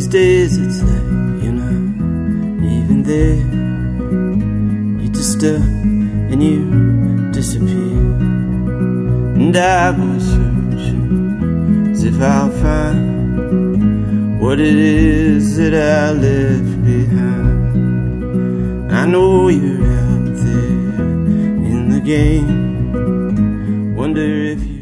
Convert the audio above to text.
days it's like you're not even there. You disturb and you disappear, and I go searching as if I'll find what it is that I left behind. I know you're out there in the game. Wonder if you